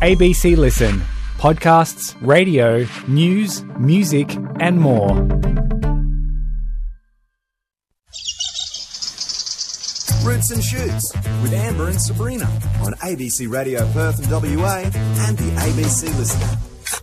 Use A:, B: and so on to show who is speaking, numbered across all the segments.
A: ABC Listen. Podcasts, radio, news, music and more.
B: Roots and Shoots with Amber and Sabrina on ABC Radio Perth and WA and the ABC Listener.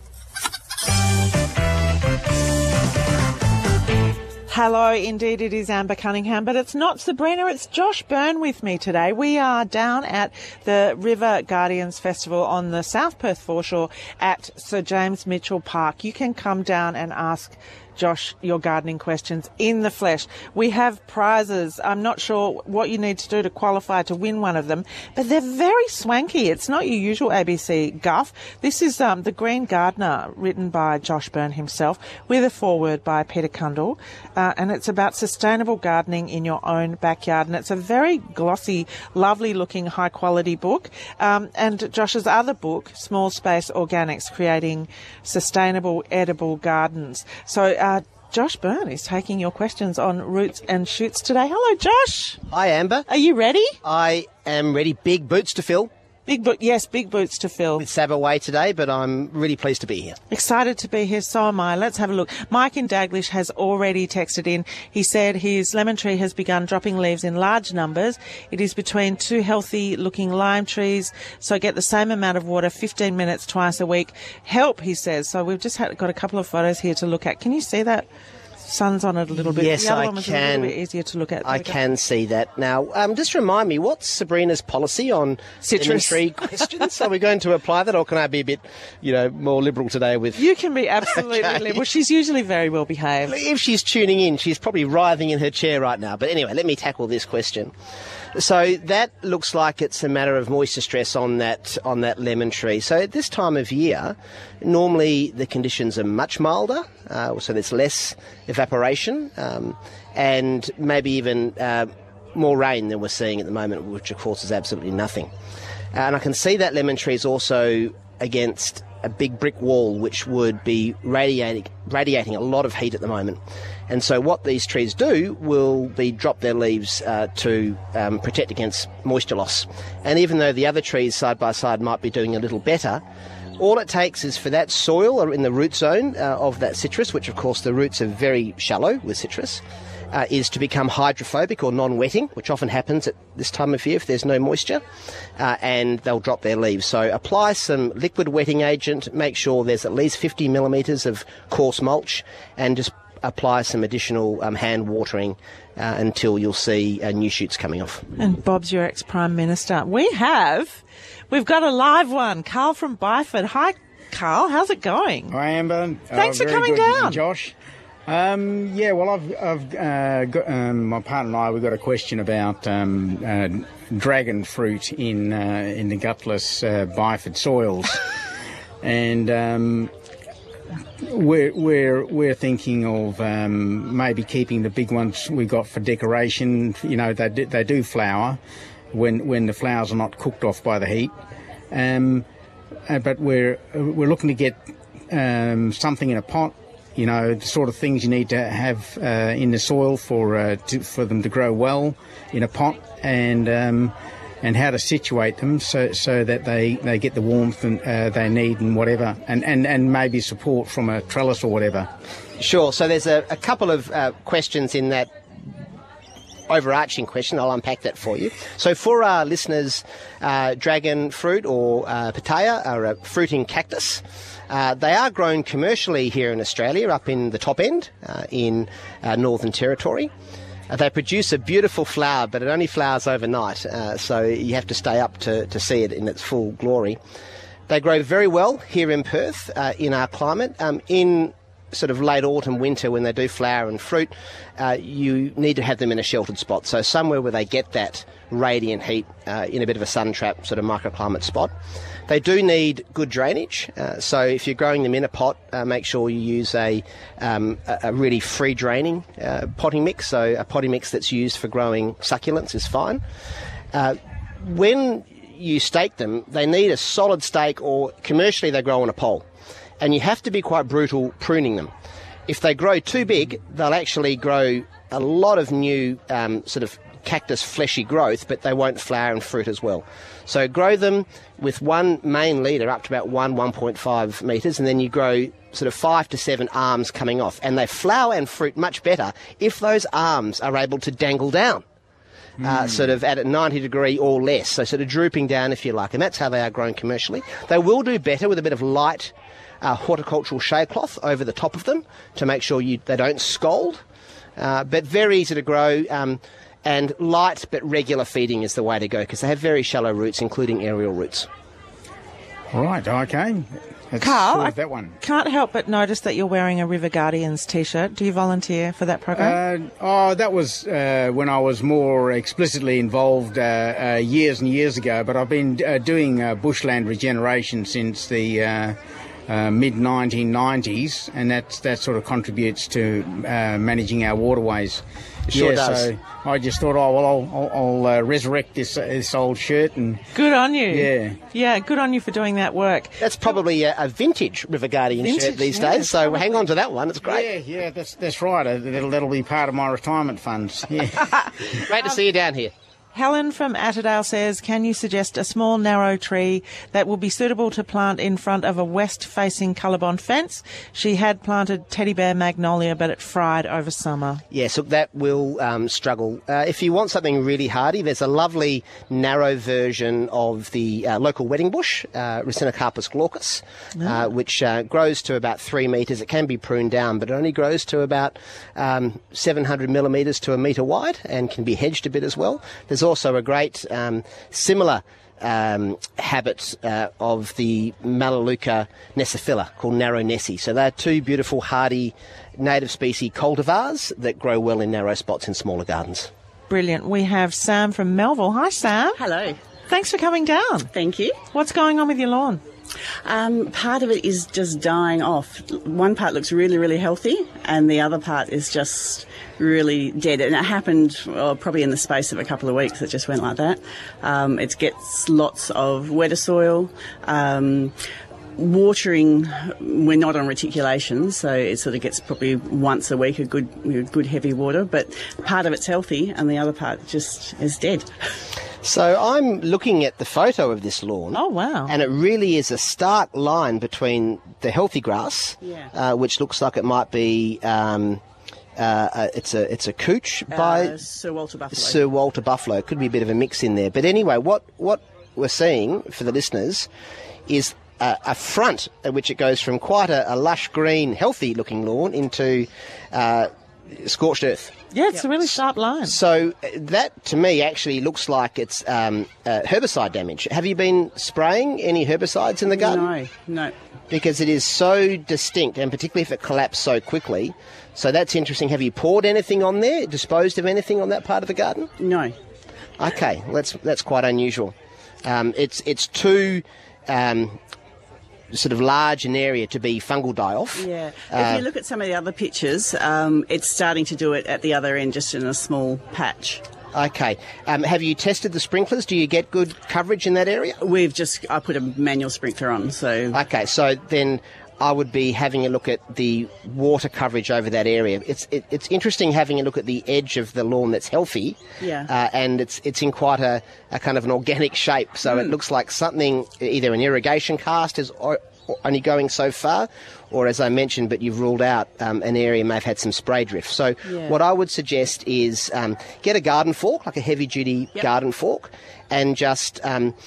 C: Hello, indeed it is Amber Cunningham, but it's not Sabrina, it's Josh Byrne with me today. We are down at the River Guardians Festival on the South Perth foreshore at Sir James Mitchell Park. You can come down and ask Josh your gardening questions in the flesh. We have prizes. I'm not sure what you need to do to qualify to win one of them, but they're very swanky. It's not your usual ABC guff. This is The Green Gardener, written by Josh Byrne himself, with a foreword by Peter Cundall, and it's about sustainable gardening in your own backyard, and it's a very glossy, lovely-looking, high-quality book. And Josh's other book, Small Space Organics, Creating Sustainable Edible Gardens. So Josh Byrne is taking your questions on Roots and Shoots today. Hello, Josh.
D: Hi, Amber.
C: Are you ready?
D: I am ready. Big boots to fill.
C: Big boots to fill.
D: With Sab away today, but I'm really pleased to be here.
C: Excited to be here, so am I. Let's have a look. Mike in Daglish has already texted in. He said his lemon tree has begun dropping leaves in large numbers. It is between two healthy-looking lime trees, so get the same amount of water, 15 minutes twice a week. Help, he says. So we've just got a couple of photos here to look at. Can you see that? Sun's on it a little bit.
D: Yes,
C: the other
D: I
C: one was
D: can.
C: a little bit easier to look at.
D: I can see that. Now, just remind me, what's Sabrina's policy on
C: citrus
D: tree questions? Are we going to apply that, or can I be a bit, more liberal today with...
C: You can be absolutely liberal. She's usually very well behaved.
D: If she's tuning in, she's probably writhing in her chair right now. But anyway, let me tackle this question. So that looks like it's a matter of moisture stress on that lemon tree. So at this time of year, normally the conditions are much milder, so there's less evaporation, and maybe even more rain than we're seeing at the moment, which of course is absolutely nothing. And I can see that lemon tree is also against a big brick wall, which would be radiating a lot of heat at the moment. And so what these trees do will be drop their leaves to protect against moisture loss. And even though the other trees side by side might be doing a little better, all it takes is for that soil or in the root zone of that citrus, which of course the roots are very shallow with citrus, is to become hydrophobic or non-wetting, which often happens at this time of year if there's no moisture, and they'll drop their leaves. So apply some liquid wetting agent, make sure there's at least 50 millimetres of coarse mulch, and just apply some additional hand watering until you'll see new shoots coming off.
C: And Bob's your ex-Prime Minister. We've got a live one. Carl from Byford. Hi, Carl. How's it going?
E: Hi, Amber.
C: Thanks for coming
E: good,
C: down.
E: Josh. I've got my partner and I. We've got a question about dragon fruit in the gutless Byford soils, and we're thinking of maybe keeping the big ones we got for decoration. They do flower when the flowers are not cooked off by the heat, but we're looking to get something in a pot. The sort of things you need to have in the soil for them to grow well in a pot, and how to situate them so that they get the warmth they need and whatever, and maybe support from a trellis or whatever.
D: Sure. So there's a couple of questions in that overarching question. I'll unpack that for you. So for our listeners, dragon fruit or pitaya are a fruiting cactus. They are grown commercially here in Australia, up in the top end in Northern Territory. They produce a beautiful flower, but it only flowers overnight, so you have to stay up to see it in its full glory. They grow very well here in Perth in our climate. In sort of late autumn, winter, when they do flower and fruit, you need to have them in a sheltered spot, so somewhere where they get that radiant heat in a bit of a sun trap sort of microclimate spot. They do need good drainage, so if you're growing them in a pot, make sure you use a really free draining potting mix. So a potting mix that's used for growing succulents is fine. When you stake them, they need a solid stake, or commercially they grow on a pole, and you have to be quite brutal pruning them. If they grow too big, they'll actually grow a lot of new sort of cactus fleshy growth, but they won't flower and fruit as well. So grow them with one main leader up to about 1.5 metres, and then you grow sort of 5 to 7 arms coming off. And they flower and fruit much better if those arms are able to dangle down, sort of at a 90 degree or less, so sort of drooping down if you like. And that's how they are grown commercially. They will do better with a bit of light horticultural shade cloth over the top of them to make sure they don't scald. But very easy to grow. And light but regular feeding is the way to go because they have very shallow roots, including aerial roots.
E: Right, okay. Let's
C: Carl,
E: sort
C: I
E: that one.
C: can't help but notice that you're wearing a River Guardians T-shirt. Do you volunteer for that program?
E: That was when I was more explicitly involved years and years ago, but I've been doing bushland regeneration since the mid-1990s, and that sort of contributes to managing our waterways.
D: It sure does.
E: So I just thought, I'll resurrect this old shirt. And
C: good on you.
E: Yeah.
C: Yeah, good on you for doing that work.
D: That's probably a vintage River Guardian shirt these days, so
C: probably.
D: hang on to that one. It's great.
E: Yeah, that's right. That'll be part of my retirement funds. Yeah.
D: Great to see you down here.
C: Helen from Atterdale says, can you suggest a small narrow tree that will be suitable to plant in front of a west-facing Colorbond fence? She had planted teddy bear magnolia, but it fried over summer.
D: Yes, look, that will struggle. If you want something really hardy, there's a lovely narrow version of the local wedding bush, Racinocarpus glaucus, which grows to about 3 metres. It can be pruned down, but it only grows to about 700 millimetres to a metre wide and can be hedged a bit as well. There's also a great similar habit of the Melaleuca nessiphylla called narrow nessie. So they're two beautiful hardy native species cultivars that grow well in narrow spots in smaller gardens.
C: Brilliant. We have Sam from Melville. Hi, Sam.
F: Hello.
C: Thanks for coming down.
F: Thank you.
C: What's going on with your lawn?
F: Part of it is just dying off. One part looks really, really healthy, and the other part is just really dead. And it happened probably in the space of a couple of weeks. It just went like that. It gets lots of wetter soil. Watering, we're not on reticulation, so it sort of gets probably once a week a good heavy water. But part of it's healthy, and the other part just is dead.
D: So I'm looking at the photo of this lawn.
C: Oh, wow.
D: And it really is a stark line between the healthy grass,
F: Yeah.
D: which looks like it might be it's a cooch by
F: Sir Walter Buffalo.
D: Sir Walter Buffalo. Could be a bit of a mix in there. But anyway, what we're seeing for the listeners is a front at which it goes from quite a lush green, healthy-looking lawn into scorched earth.
C: Yeah, it's a really sharp line.
D: So that, to me, actually looks like it's herbicide damage. Have you been spraying any herbicides in the garden?
F: No.
D: Because it is so distinct, and particularly if it collapsed so quickly. So that's interesting. Have you poured anything on there, disposed of anything on that part of the garden?
F: No.
D: Okay, that's quite unusual. It's too sort of large an area to be fungal die-off.
F: Yeah. If you look at some of the other pictures, it's starting to do it at the other end, just in a small patch.
D: Okay. Have you tested the sprinklers? Do you get good coverage in that area?
F: I put a manual sprinkler on, so...
D: Okay, so then I would be having a look at the water coverage over that area. It's interesting having a look at the edge of the lawn that's healthy, and it's in quite a kind of an organic shape. So it looks like something, either an irrigation cast is only going so far, or as I mentioned, but you've ruled out an area may have had some spray drift. So what I would suggest is get a garden fork, like a heavy-duty garden fork, and just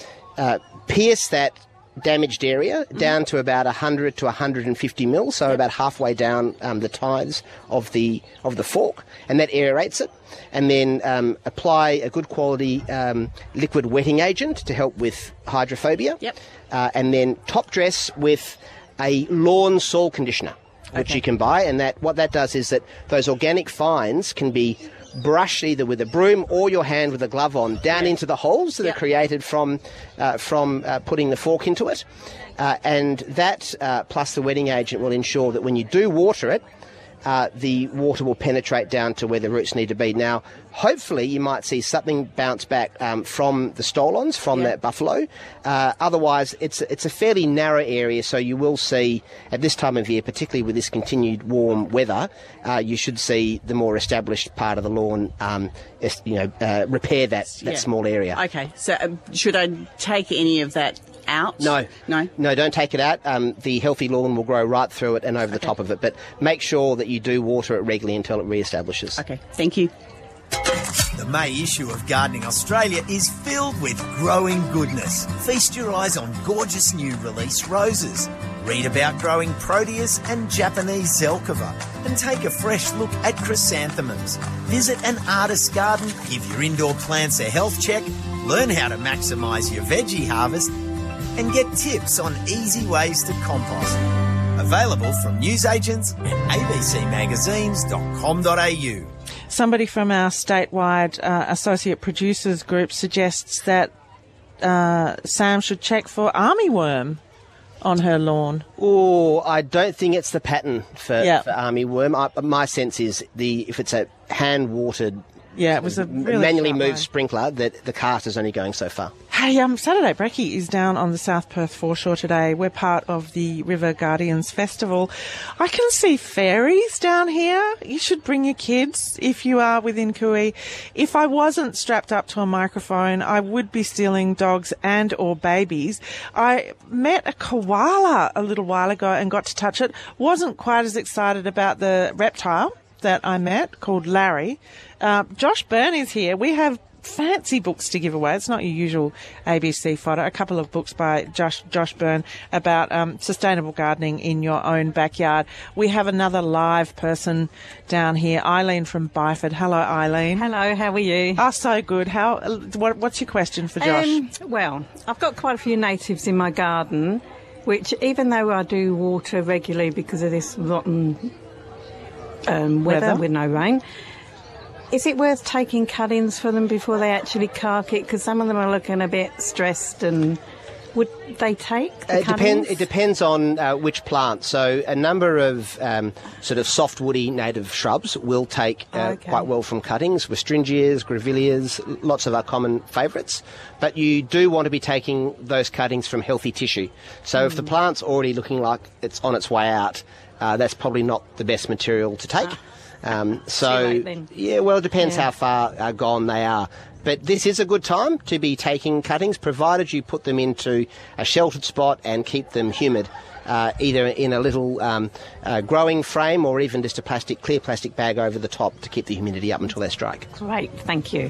D: pierce that damaged area down to about 100 to 150 mil, so about halfway down the tines of the fork, and that aerates it. And then apply a good quality liquid wetting agent to help with hydrophobia.
F: Yep.
D: And then top dress with a lawn soil conditioner, which you can buy. And what that does is that those organic fines can be brushed either with a broom or your hand with a glove on down into the holes that are created from putting the fork into it. And that plus the wetting agent will ensure that when you do water it, the water will penetrate down to where the roots need to be. Now, hopefully you might see something bounce back from the stolons, from that buffalo. Otherwise, it's a fairly narrow area, so you will see at this time of year, particularly with this continued warm weather, you should see the more established part of the lawn repair that small area.
F: Okay, so should I take any of that out?
D: No, don't take it out. The healthy lawn will grow right through it and over the top of it, but make sure that you do water it regularly until it re-establishes.
F: Okay, thank you.
B: The May issue of Gardening Australia is filled with growing goodness. Feast your eyes on gorgeous new release roses. Read about growing proteas and Japanese zelkova, and take a fresh look at chrysanthemums. Visit an artist's garden, give your indoor plants a health check, learn how to maximise your veggie harvest, and get tips on easy ways to compost. Available from newsagents and abcmagazines.com.au.
C: Somebody from our statewide associate producers group suggests that Sam should check for armyworm on her lawn.
D: Oh, I don't think it's the pattern for armyworm. My sense is if it's a hand-watered,
C: it was a really
D: manually moved sprinkler, that the cart is only going so far.
C: Hey, Saturday Brekkie is down on the South Perth foreshore today. We're part of the River Guardians Festival. I can see fairies down here. You should bring your kids if you are within Kui. If I wasn't strapped up to a microphone, I would be stealing dogs and or babies. I met a koala a little while ago and got to touch it. Wasn't quite as excited about the reptile that I met called Larry. Josh Byrne is here. We have fancy books to give away. It's not your usual ABC fodder. A couple of books by Josh Byrne about sustainable gardening in your own backyard. We have another live person down here, Eileen from Byford. Hello, Eileen.
G: Hello, how are you?
C: Oh, so good. What's your question for Josh?
G: Well, I've got quite a few natives in my garden, which even though I do water regularly because of this rotten weather with no rain, is it worth taking cuttings for them before they actually cark it? Because some of them are looking a bit stressed, and would they take the cuttings?
D: It depends on which plant. So a number of sort of soft woody native shrubs will take quite well from cuttings. Westringias, grevilleas, lots of our common favourites. But you do want to be taking those cuttings from healthy tissue. So if the plant's already looking like it's on its way out, that's probably not the best material to take. It depends how far gone they are. But this is a good time to be taking cuttings, provided you put them into a sheltered spot and keep them humid, either in a little growing frame or even just a clear plastic bag over the top to keep the humidity up until they strike.
G: Great, thank you.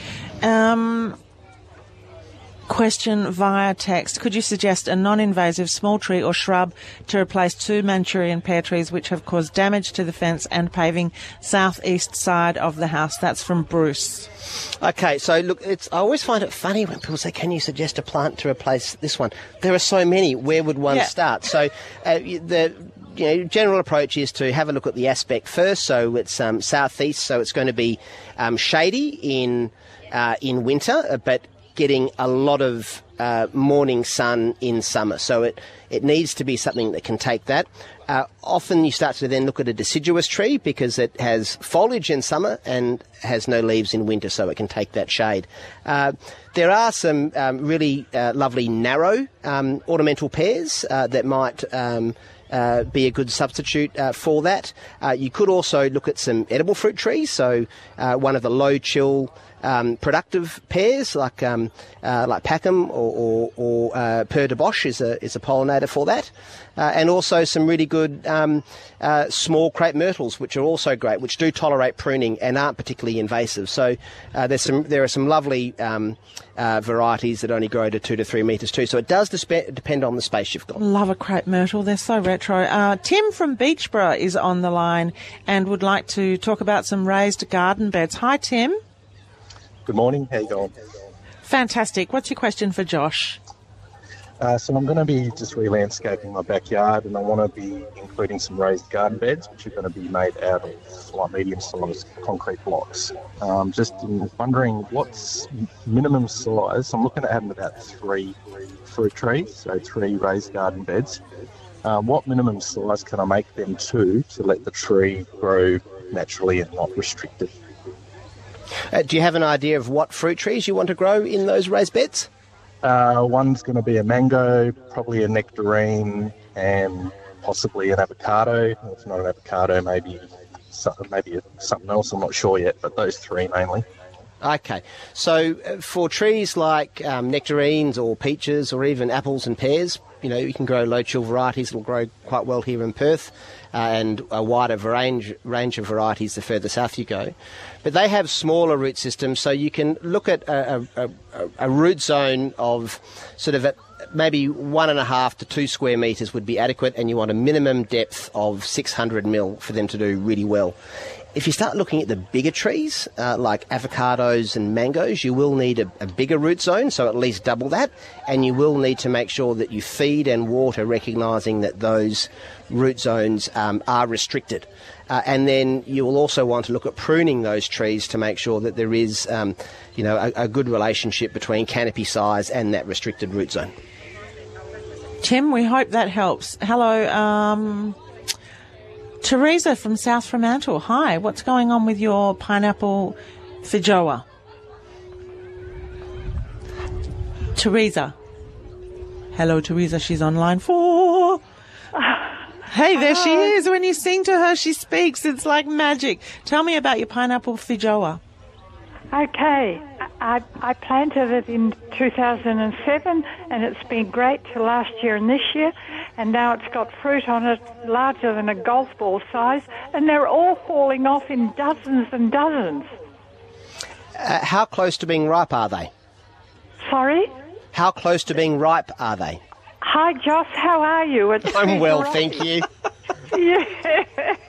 C: Question via text. Could you suggest a non-invasive small tree or shrub to replace 2 Manchurian pear trees which have caused damage to the fence and paving southeast side of the house? That's from Bruce.
D: Okay, so look, I always find it funny when people say, can you suggest a plant to replace this one? There are so many. Where would one start? So the general approach is to have a look at the aspect first. So it's southeast, so it's going to be shady in winter, but getting a lot of morning sun in summer. So it needs to be something that can take that. Often you start to then look at a deciduous tree because it has foliage in summer and has no leaves in winter, so it can take that shade. There are some really lovely narrow ornamental pears that might be a good substitute for that. You could also look at some edible fruit trees, so one of the low chill productive pears like Packham or Peur de Bosch is a pollinator for that, and also some really good small crepe myrtles, which are also great, which do tolerate pruning and aren't particularly invasive. So there are some lovely varieties that only grow to 2 to 3 metres too. So it does depend on the space you've got.
C: Love a crepe myrtle. They're so retro. Tim from Beachborough is on the line and would like to talk about some raised garden beds. Hi, Tim.
H: Good morning. How you going?
C: Fantastic. What's your question for Josh?
H: So I'm going to be just re-landscaping my backyard, and I want to be including some raised garden beds, which are going to be made out of like medium-sized concrete blocks. Just wondering what's minimum size. I'm looking at having about 3 fruit trees, so 3 raised garden beds. What minimum size can I make them to let the tree grow naturally and not restricted?
D: Do you have an idea of what fruit trees you want to grow in those raised beds?
H: One's going to be a mango, probably a nectarine, and possibly an avocado. If not an avocado, maybe something else. I'm not sure yet, but those three mainly.
D: Okay, so for trees like nectarines or peaches or even apples and pears, you can grow low-chill varieties that will grow quite well here in Perth, and a wider range of varieties the further south you go. But they have smaller root systems, so you can look at a root zone of sort of maybe 1.5 to 2 square metres would be adequate, and you want a minimum depth of 600 mil for them to do really well. If you start looking at the bigger trees, like avocados and mangoes, you will need a bigger root zone, so at least double that, and you will need to make sure that you feed and water, recognising that those root zones are restricted. And then you will also want to look at pruning those trees to make sure that there is, a good relationship between canopy size and that restricted root zone.
C: Tim, we hope that helps. Hello, Teresa from South Fremantle. Hi, what's going on with your pineapple feijoa? Teresa. Hello, Teresa. She's on line 4. Hey, there she is. When you sing to her, she speaks. It's like magic. Tell me about your pineapple feijoa.
I: Okay. I planted it in 2007, and it's been great till last year and this year, and now it's got fruit on it larger than a golf ball size, and they're all falling off in dozens and dozens.
D: How close to being ripe are they?
I: Sorry?
D: How close to being ripe are they?
I: Hi, Joss. How are you?
D: I'm well, thank you.
I: Yeah.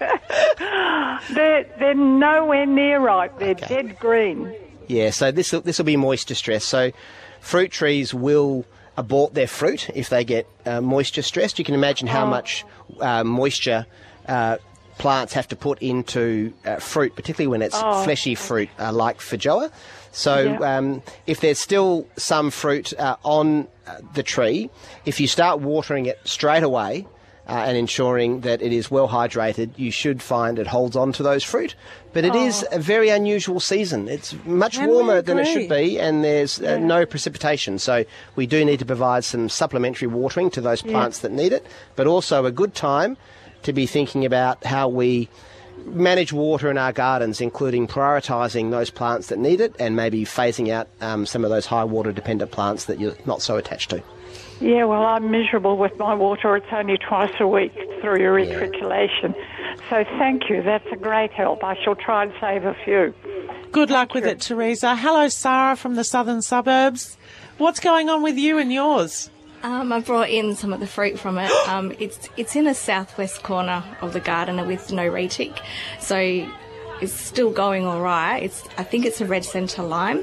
I: They're nowhere near ripe. They're dead green.
D: Yeah, so this will be moisture stress. So fruit trees will abort their fruit if they get moisture stressed. You can imagine how much moisture plants have to put into fruit, particularly when it's fleshy fruit like feijoa. So if there's still some fruit on the tree, if you start watering it straight away and ensuring that it is well hydrated, you should find it holds on to those fruit. But it is a very unusual season. It's much warmer than it should be, and there's no precipitation. So we do need to provide some supplementary watering to those plants that need it, but also a good time to be thinking about how we manage water in our gardens, including prioritising those plants that need it and maybe phasing out some of those high water dependent plants that you're not so attached to.
I: Yeah, well, I'm miserable with my water. It's only twice a week through erythritulation. So thank you. That's a great help. I shall try and save a few.
C: Good luck with it, Teresa. Hello, Sarah from the southern suburbs. What's going on with you and yours?
J: I brought in some of the fruit from it. It's in a southwest corner of the garden with no retic, so it's still going all right. I think it's a red centre lime,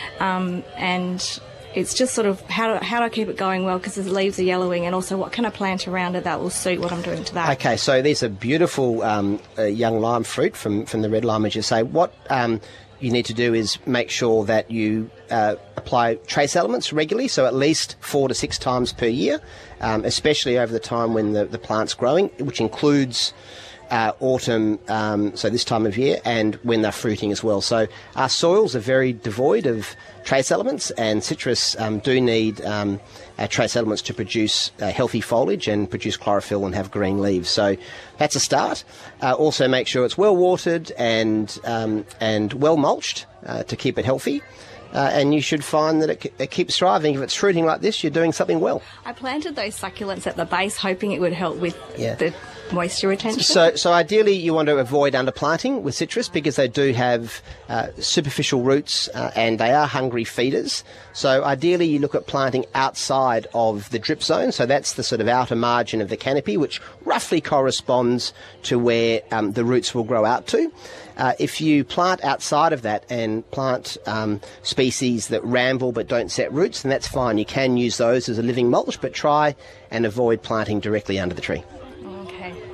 J: and it's just sort of how do I keep it going well, because the leaves are yellowing, and also what can I plant around it that will suit what I'm doing to that.
D: Okay, so these are beautiful young lime fruit from the red lime, as you say. What you need to do is make sure that you apply trace elements regularly, so at least 4 to 6 times per year, especially over the time when the plant's growing, which includes autumn, so this time of year, and when they're fruiting as well. So our soils are very devoid of trace elements, and citrus do need trace elements to produce healthy foliage and produce chlorophyll and have green leaves. So that's a start. Also make sure it's well watered and well mulched to keep it healthy. And you should find that it keeps thriving. If it's fruiting like this, you're doing something well.
J: I planted those succulents at the base, hoping it would help with the moisture retention.
D: So ideally, you want to avoid underplanting with citrus, because they do have superficial roots and they are hungry feeders. So ideally, you look at planting outside of the drip zone. So that's the sort of outer margin of the canopy, which roughly corresponds to where the roots will grow out to. If you plant outside of that and plant species that ramble but don't set roots, then that's fine. You can use those as a living mulch, but try and avoid planting directly under the tree.
J: Okay,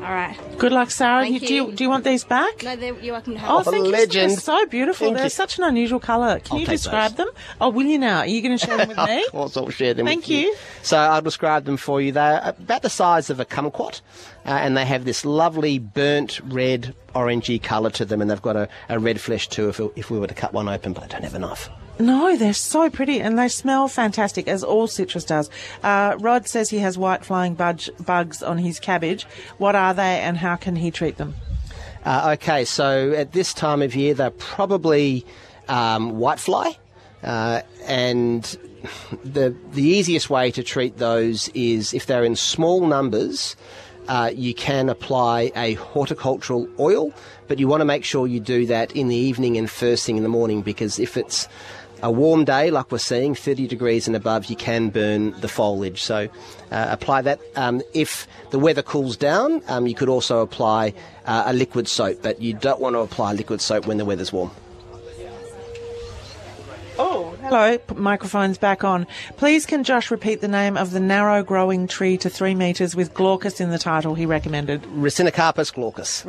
J: All right.
C: Good luck, Sarah.
J: Thank you.
C: Do you want these back?
J: No, you're welcome to have
C: Oh,
J: them.
C: thank
D: legend.
C: you. They're so beautiful.
D: Thank
C: They're
D: you.
C: such an unusual colour. Can
D: I'll
C: you
D: take
C: describe
D: those.
C: them? Oh, will you now? Are you going to share them with me?
D: Of course, I'll share them
C: Thank
D: with you.
C: you.
D: So I'll describe them for you. They're about the size of a kumquat, and they have this lovely burnt red, orangey colour to them, and they've got a red flesh too if we were to cut one open, but I don't have a knife.
C: No, they're so pretty and they smell fantastic, as all citrus does. Rod says he has white flying bugs on his cabbage. What are they and how can he treat them?
D: Okay, so at this time of year, they're probably whitefly, and the easiest way to treat those is if they're in small numbers. You can apply a horticultural oil, but you want to make sure you do that in the evening and first thing in the morning, because if it's a warm day like we're seeing, 30 degrees and above, you can burn the foliage. So apply that. If the weather cools down, you could also apply a liquid soap, but you don't want to apply liquid soap when the weather's warm.
C: Oh, hello. Microphone's back on. Please can Josh repeat the name of the narrow growing tree to 3 metres with glaucus in the title he recommended?
D: Racinocarpus glaucus.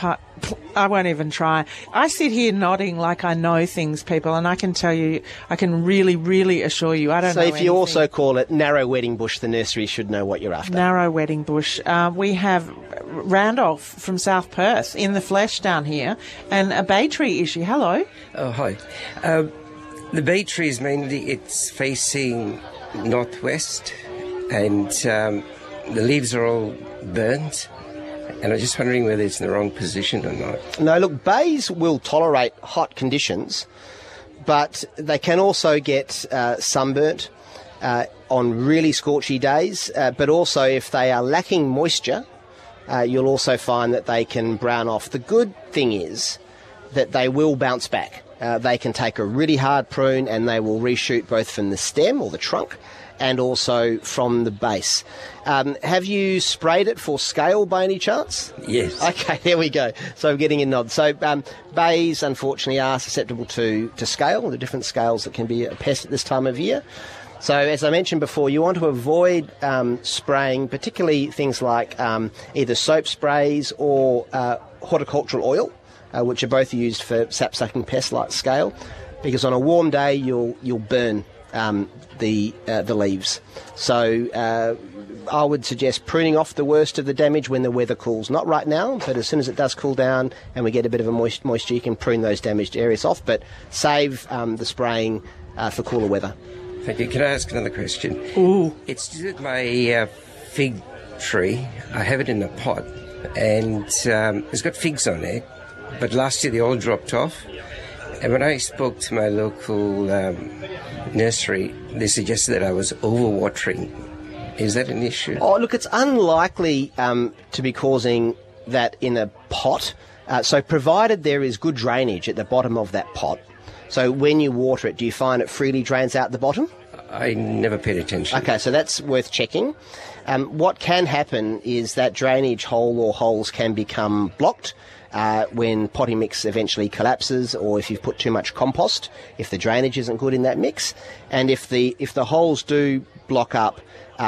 C: I won't even try. I sit here nodding like I know things, people, and I can tell you, I can really, really assure you, I don't know
D: So if you
C: anything.
D: also call it narrow wedding bush, the nursery should know what you're after.
C: Narrow wedding bush. We have Randolph from South Perth in the flesh down here, and a bay tree issue. Hello.
K: Oh, hi. The bay tree is mainly, it's facing northwest, and the leaves are all burnt, and I'm just wondering whether it's in the wrong position or not.
D: No, look, bays will tolerate hot conditions, but they can also get sunburnt on really scorchy days, but also if they are lacking moisture, you'll also find that they can brown off. The good thing is that they will bounce back. They can take a really hard prune and they will reshoot both from the stem or the trunk and also from the base. Have you sprayed it for scale by any chance?
K: Yes.
D: Okay, there we go. So I'm getting a nod. So bays, unfortunately, are susceptible to scale, the different scales that can be a pest at this time of year. So as I mentioned before, you want to avoid spraying, particularly things like either soap sprays or horticultural oil, which are both used for sap-sucking pests like scale, because on a warm day you'll burn the leaves. So I would suggest pruning off the worst of the damage when the weather cools. Not right now, but as soon as it does cool down and we get a bit of a moisture, you can prune those damaged areas off, but save the spraying for cooler weather.
K: Thank you. Can I ask another question?
C: Ooh.
K: It's to do with my fig tree. I have it in a pot, and it's got figs on it, but last year they all dropped off. And when I spoke to my local nursery, they suggested that I was overwatering. Is that an issue?
D: Oh, look, it's unlikely to be causing that in a pot. So provided there is good drainage at the bottom of that pot. So when you water it, do you find it freely drains out the bottom?
K: I never paid attention.
D: Okay, so that's worth checking. What can happen is that drainage hole or holes can become blocked when potting mix eventually collapses, or if you've put too much compost, if the drainage isn't good in that mix. And if the holes do block up,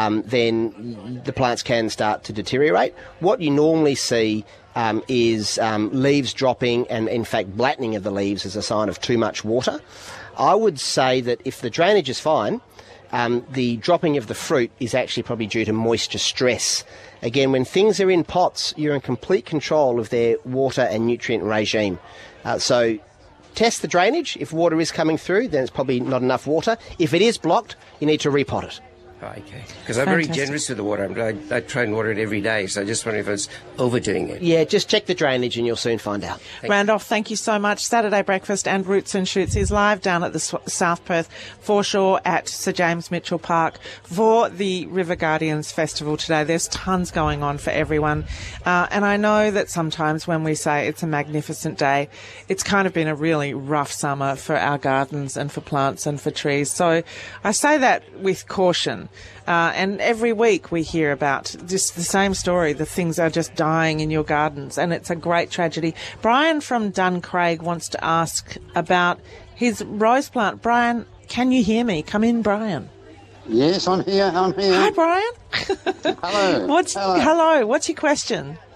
D: then the plants can start to deteriorate. What you normally see is leaves dropping, and in fact blattening of the leaves is a sign of too much water. I would say that if the drainage is fine, the dropping of the fruit is actually probably due to moisture stress. Again, when things are in pots, you're in complete control of their water and nutrient regime. So test the drainage. If water is coming through, then it's probably not enough water. If it is blocked, you need to repot it.
K: Okay. Because I'm very generous with the water. I try and water it every day, so I just wonder if I was overdoing it.
D: Yeah, just check the drainage and you'll soon find out.
C: Randolph, thank you so much. Saturday Breakfast and Roots and Shoots is live down at the South Perth foreshore at Sir James Mitchell Park for the River Guardians Festival today. There's tons going on for everyone. And I know that sometimes when we say it's a magnificent day, it's kind of been a really rough summer for our gardens and for plants and for trees. So I say that with caution. And every week we hear about just the same story, the things are just dying in your gardens, and it's a great tragedy. Brian from Duncraig wants to ask about his rose plant. Brian, can you hear me? Come in, Brian.
L: Yes, I'm here.
C: Hi, Brian.
L: Hello.
C: Hello. What's your question?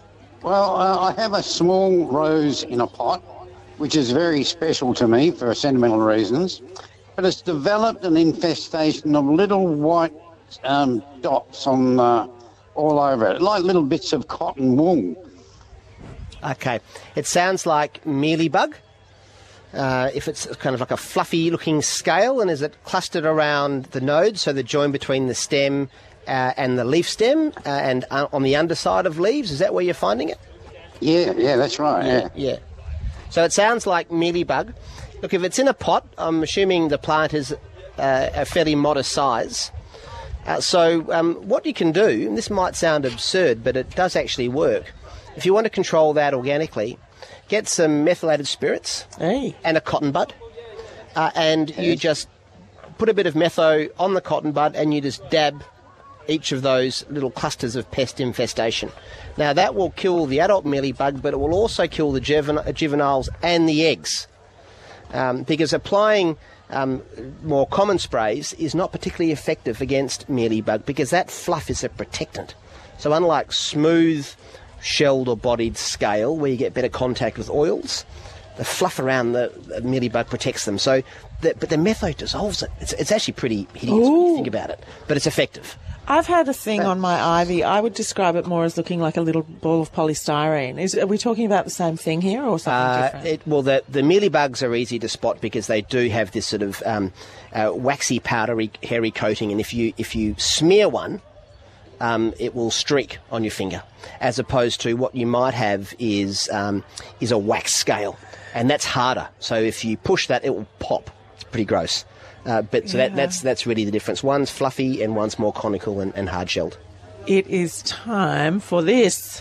L: Well, I have a small rose in a pot, which is very special to me for sentimental reasons, but it's developed an infestation of little white dots on all over it, like little bits of cotton wool.
D: Okay. It sounds like mealybug. If it's kind of like a fluffy-looking scale, and is it clustered around the node, so the join between the stem and the leaf stem and on the underside of leaves? Is that where you're finding it?
L: Yeah, that's right,
D: Yeah. So it sounds like mealybug. Look, if it's in a pot, I'm assuming the plant is a fairly modest size. So what you can do, and this might sound absurd, but it does actually work. If you want to control that organically, get some methylated spirits and a cotton bud, and you just put a bit of metho on the cotton bud and you just dab each of those little clusters of pest infestation. Now, that will kill the adult mealybug, but it will also kill the juveniles and the eggs, because applying more common sprays is not particularly effective against mealybug because that fluff is a protectant. So unlike smooth shelled or bodied scale, where you get better contact with oils, the fluff around the mealybug protects them. So, but the metho dissolves it. It's actually pretty hideous when you think about it, but it's effective.
C: I've had a thing on my ivy. I would describe it more as looking like a little ball of polystyrene. Are we talking about the same thing here or something different?
D: The mealybugs are easy to spot because they do have this sort of waxy, powdery, hairy coating, and if you smear one, it will streak on your finger, as opposed to what you might have is a wax scale, and that's harder. So if you push that, it will pop. It's pretty gross. That's really the difference. One's fluffy and one's more conical and hard-shelled.
C: It is time for this.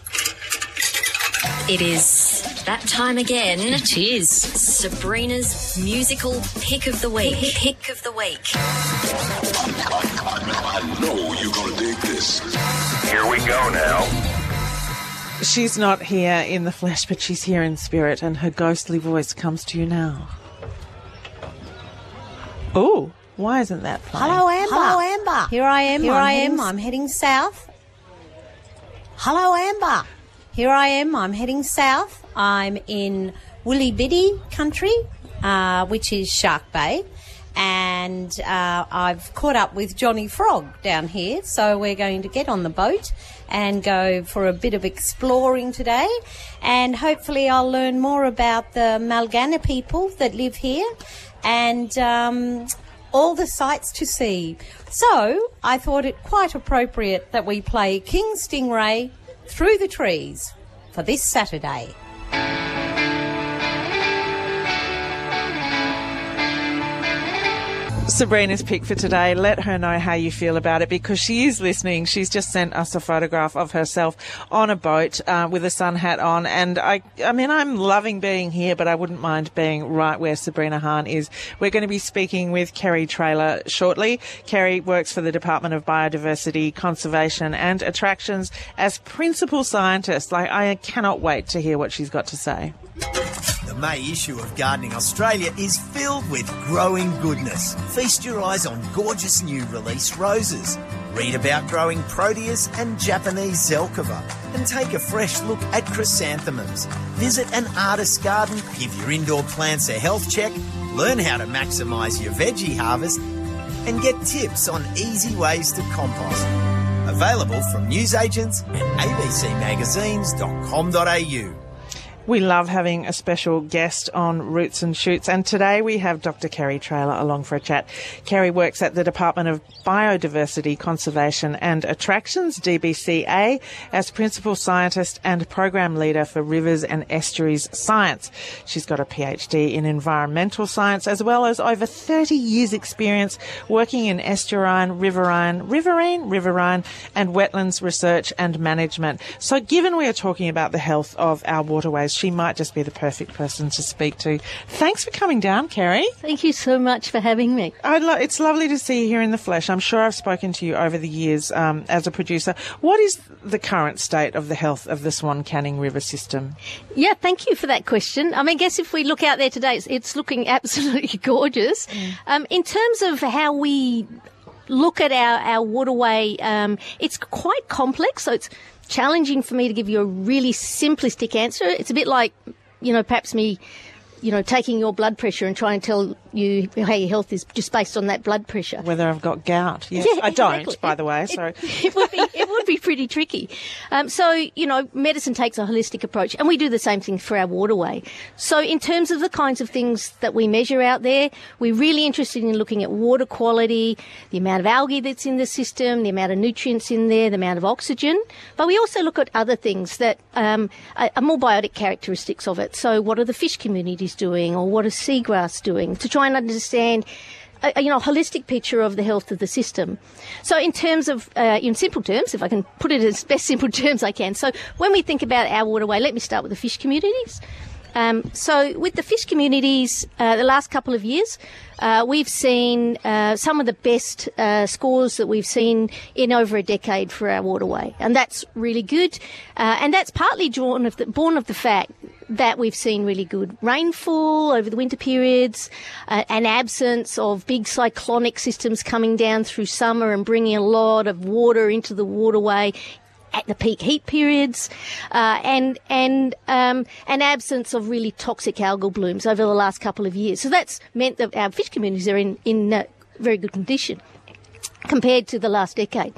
M: It is that time again. It is. Sabrina's musical pick of the week. Pick of the week.
N: I know you're going to dig this. Here we go now.
C: She's not here in the flesh, but she's here in spirit, and her ghostly voice comes to you now. Oh, why isn't that playing?
O: Hello, Amber. Hello, Amber. Here I am. I'm heading south. Hello, Amber. Here I am. I'm heading south. I'm in Willy Biddy country, which is Shark Bay. And I've caught up with Johnny Frog down here. So we're going to get on the boat and go for a bit of exploring today. And hopefully I'll learn more about the Malgana people that live here and all the sights to see. So I thought it quite appropriate that we play King Stingray Through the Trees for this Saturday.
C: Sabrina's pick for today. Let her know how you feel about it because she is listening. She's just sent us a photograph of herself on a boat with a sun hat on. And I mean, I'm loving being here, but I wouldn't mind being right where Sabrina Hahn is. We're going to be speaking with Kerry Traylor shortly. Kerry works for the Department of Biodiversity, Conservation and Attractions as principal scientist. I cannot wait to hear what she's got to say.
B: The May issue of Gardening Australia is filled with growing goodness. Feast your eyes on gorgeous new release roses. Read about growing proteas and Japanese zelkova. And take a fresh look at chrysanthemums. Visit an artist's garden, give your indoor plants a health check, learn how to maximise your veggie harvest, and get tips on easy ways to compost. Available from newsagents and abcmagazines.com.au.
C: We love having a special guest on Roots and Shoots, and today we have Dr. Kerry Traylor along for a chat. Kerry works at the Department of Biodiversity, Conservation and Attractions, DBCA, as Principal Scientist and Program Leader for Rivers and Estuaries Science. She's got a PhD in Environmental Science as well as over 30 years' experience working in estuarine, riverine and wetlands research and management. So given we are talking about the health of our waterways, she might just be the perfect person to speak to. Thanks for coming down, Kerry.
P: Thank you so much for having me.
C: It's lovely to see you here in the flesh. I'm sure I've spoken to you over the years as a producer. What is the current state of the health of the Swan Canning River system?
P: Yeah, thank you for that question. I mean, I guess if we look out there today, it's looking absolutely gorgeous. In terms of how we look at our waterway, it's quite complex, so it's challenging for me to give you a really simplistic answer. It's a bit like, perhaps me, taking your blood pressure and trying to tell you how your health is just based on that blood pressure.
C: Whether I've got gout. Yes.
P: Yeah,
C: I don't,
P: exactly.
C: by the way. So
P: It would be pretty tricky. So, medicine takes a holistic approach, and we do the same thing for our waterway. So in terms of the kinds of things that we measure out there, we're really interested in looking at water quality, the amount of algae that's in the system, the amount of nutrients in there, the amount of oxygen. But we also look at other things that are more biotic characteristics of it. So what are the fish communities doing, or what is seagrass doing, to try and understand a holistic picture of the health of the system. So in terms of, in simple terms, if I can put it as best simple terms I can. So when we think about our waterway, let me start with the fish communities. So with the fish communities, the last couple of years, we've seen some of the best scores that we've seen in over a decade for our waterway, and that's really good. And that's partly born of the fact that we've seen really good rainfall over the winter periods, an absence of big cyclonic systems coming down through summer and bringing a lot of water into the waterway at the peak heat periods, and an absence of really toxic algal blooms over the last couple of years. So that's meant that our fish communities are in very good condition compared to the last decade.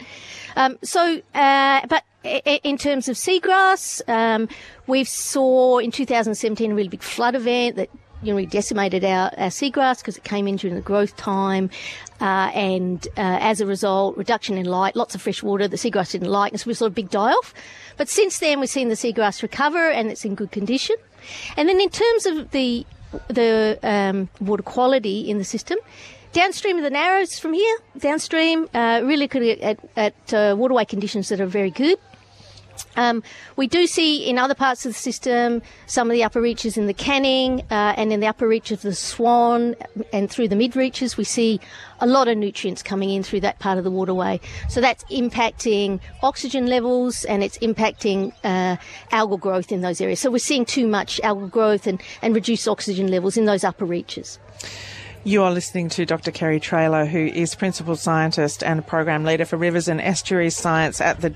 P: But in terms of seagrass, we saw in 2017 a really big flood event that we decimated our seagrass because it came in during the growth time, and as a result, reduction in light, lots of fresh water the seagrass didn't like, and so we saw a big die-off. But since then, we've seen the seagrass recover, and it's in good condition. And then in terms of the water quality in the system, downstream of the Narrows from here, really could at waterway conditions that are very good. We do see in other parts of the system some of the upper reaches in the Canning and in the upper reach of the Swan and through the mid-reaches, we see a lot of nutrients coming in through that part of the waterway. So that's impacting oxygen levels, and it's impacting algal growth in those areas. So we're seeing too much algal growth and reduced oxygen levels in those upper reaches.
C: You are listening to Dr. Kerry Traylor, who is Principal Scientist and Program Leader for Rivers and Estuaries Science at the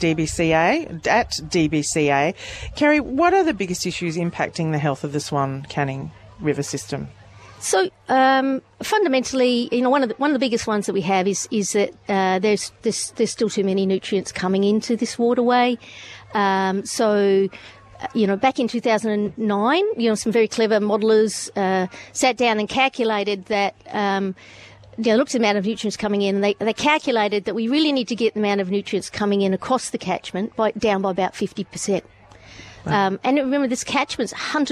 C: DBCA. Kerry, what are the biggest issues impacting the health of the Swan Canning River system? So
P: fundamentally, one of the biggest ones that we have is that there's still too many nutrients coming into this waterway. Back in 2009, some very clever modellers sat down and calculated that, looked at the amount of nutrients coming in, and they calculated that we really need to get the amount of nutrients coming in across the catchment down by about 50%. Wow. And remember, this catchment's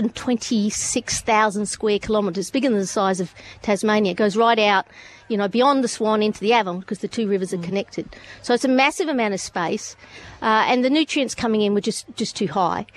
P: 126,000 square kilometres, bigger than the size of Tasmania. It goes right out, beyond the Swan into the Avon, because the two rivers are connected. So it's a massive amount of space, and the nutrients coming in were just too high.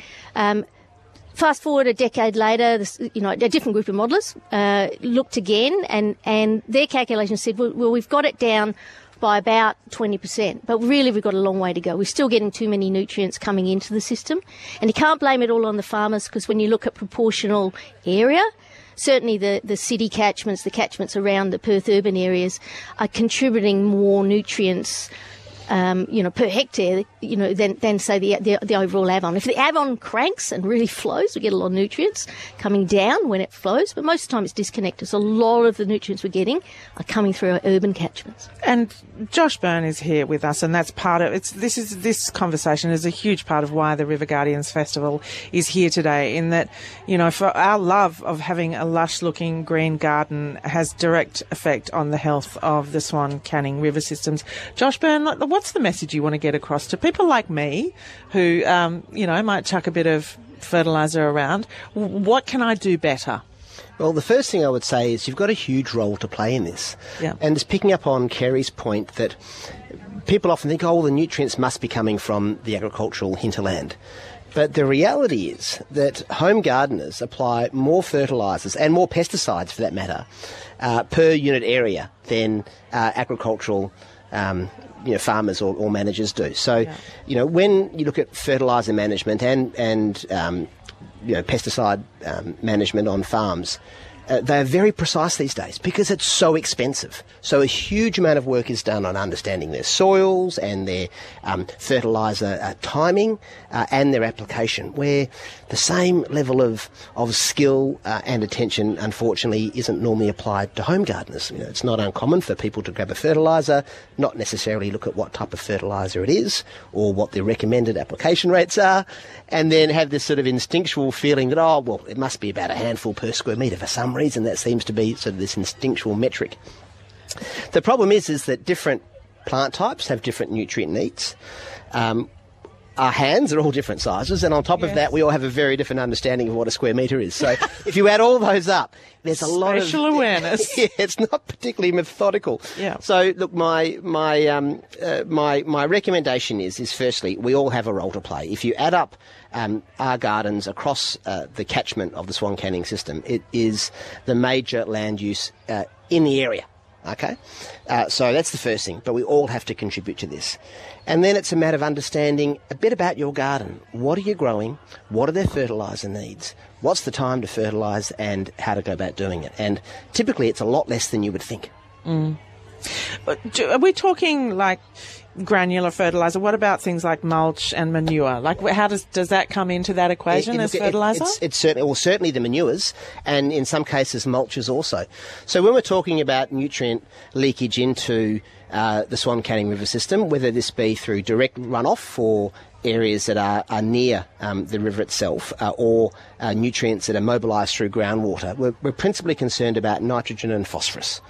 P: Fast forward a decade later, a different group of modellers looked again, and their calculations said, well, we've got it down by about 20%. But really, we've got a long way to go. We're still getting too many nutrients coming into the system. And you can't blame it all on the farmers, because when you look at proportional area, certainly the city catchments, the catchments around the Perth urban areas are contributing more nutrients per hectare, than say the overall Avon. If the Avon cranks and really flows, we get a lot of nutrients coming down when it flows, but most of the time it's disconnected. So a lot of the nutrients we're getting are coming through our urban catchments.
C: And Josh Byrne is here with us, and that's part of this conversation is a huge part of why the River Guardians Festival is here today, in that, for our love of having a lush-looking green garden has direct effect on the health of the Swan Canning river systems. Josh Byrne, what's the message you want to get across to people like me who, might chuck a bit of fertiliser around? What can I do better?
D: Well, the first thing I would say is you've got a huge role to play in this. Yeah. And it's picking up on Kerry's point that people often think, the nutrients must be coming from the agricultural hinterland. But the reality is that home gardeners apply more fertilisers and more pesticides, for that matter, per unit area than agricultural farmers or managers do. So, when you look at fertiliser management and pesticide management on farms, they're very precise these days because it's so expensive. So a huge amount of work is done on understanding their soils and their fertiliser timing and their application, where the same level of skill and attention, unfortunately, isn't normally applied to home gardeners. You know, it's not uncommon for people to grab a fertiliser, not necessarily look at what type of fertiliser it is or what the recommended application rates are, and then have this sort of instinctual feeling that, oh, well, it must be about a handful per square metre for some reason. That seems to be sort of this instinctual metric. The problem is that different plant types have different nutrient needs. Our hands are all different sizes, and on top of that, we all have a very different understanding of what a square metre is. So if you add all those up, there's a lot of
C: spatial awareness.
D: Yeah, it's not particularly methodical.
C: Yeah.
D: So look, my recommendation is firstly, we all have a role to play. If you add up our gardens across the catchment of the Swan Canning system, it is the major land use in the area. Okay, so that's the first thing, but we all have to contribute to this. And then it's a matter of understanding a bit about your garden. What are you growing? What are their fertiliser needs? What's the time to fertilise and how to go about doing it? And typically it's a lot less than you would think.
C: Are we talking like granular fertiliser? What about things like mulch and manure? Like, how does that come into that equation as fertiliser?
D: It's certainly the manures, and in some cases mulches also. So when we're talking about nutrient leakage into the Swan Canning River system, whether this be through direct runoff for areas that are near the river itself or nutrients that are mobilised through groundwater, we're principally concerned about nitrogen and phosphorus.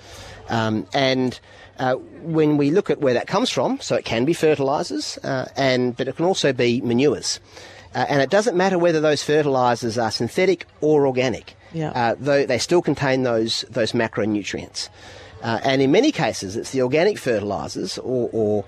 D: When we look at where that comes from, so it can be fertilisers, but it can also be manures. And it doesn't matter whether those fertilisers are synthetic or organic, though they still contain those macronutrients. And in many cases, it's the organic fertilisers or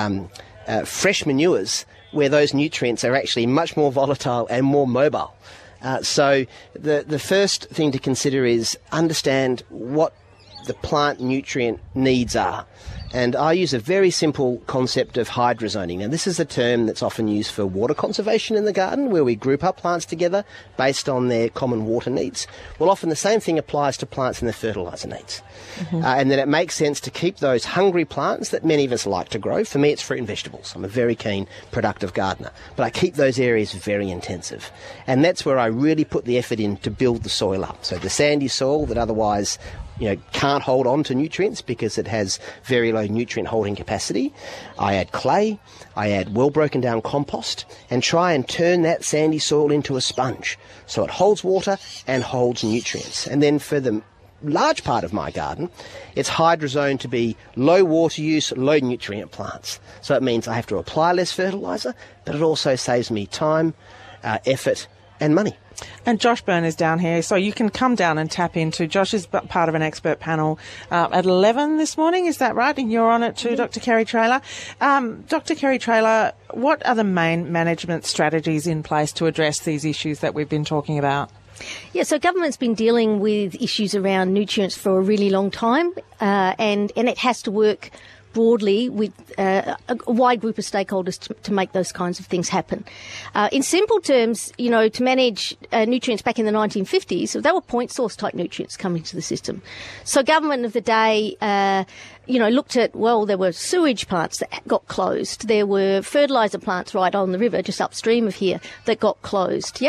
D: fresh manures where those nutrients are actually much more volatile and more mobile. So the first thing to consider is understand what the plant nutrient needs are. And I use a very simple concept of hydrozoning. Now, this is a term that's often used for water conservation in the garden, where we group our plants together based on their common water needs. Well, often the same thing applies to plants and their fertiliser needs. And then it makes sense to keep those hungry plants that many of us like to grow. For me, it's fruit and vegetables. I'm a very keen, productive gardener. But I keep those areas very intensive. And that's where I really put the effort in to build the soil up. So the sandy soil that otherwise can't hold on to nutrients because it has very low nutrient holding capacity. I add clay, I add well broken down compost, and try and turn that sandy soil into a sponge so it holds water and holds nutrients. And then for the large part of my garden, it's hydrozone to be low water use, low nutrient plants. So it means I have to apply less fertiliser, but it also saves me time, effort and money.
C: And Josh Byrne is down here, so you can come down and tap into. Josh is part of an expert panel at 11 this morning, is that right? And you're on it too, Dr. Kerry Traylor. Dr. Kerry Traylor, what are the main management strategies in place to address these issues that we've been talking about?
P: Yeah, so government's been dealing with issues around nutrients for a really long time, and it has to work broadly with a wide group of stakeholders to make those kinds of things happen. In simple terms, to manage nutrients back in the 1950s, they were point source type nutrients coming to the system. So government of the day, looked at, there were sewage plants that got closed. There were fertiliser plants right on the river, just upstream of here, that got closed.